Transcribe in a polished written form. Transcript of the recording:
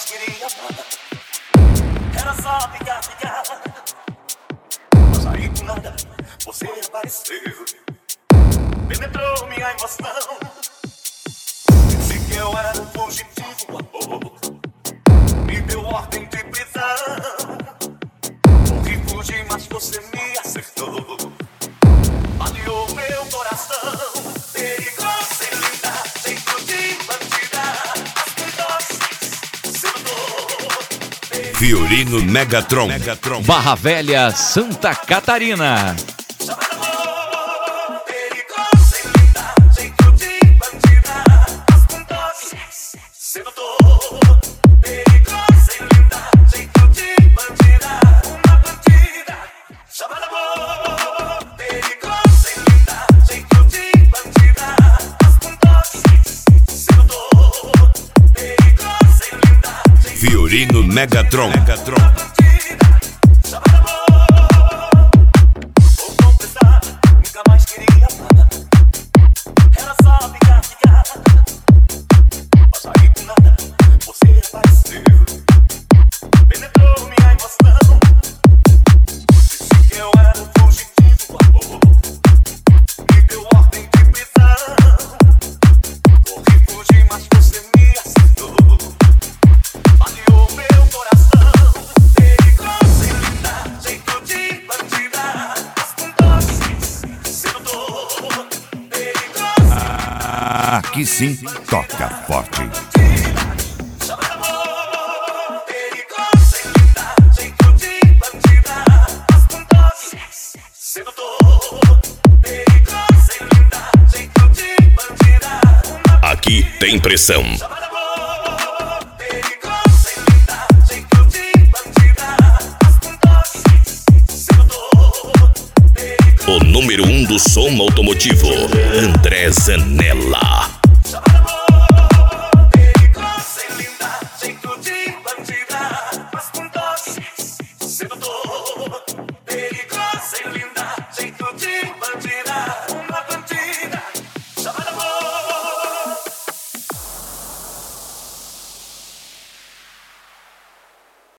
mais queria amar. Era só ficar. Mas aí do nada você apareceu, penetrou minha emoção. Disse que eu era um fugitivo, amor, me deu ordem de prisão. Corri, fugi, mas você me acertou, baleou meu coração. Perigosa e linda, jeito de bandida, as doces, Fiorino Megatron, Barra Velha, Santa Catarina. Fiorino Megatron. Aqui sim toca forte. Aqui tem pressão. O número 1 do som automotivo, André Zanella.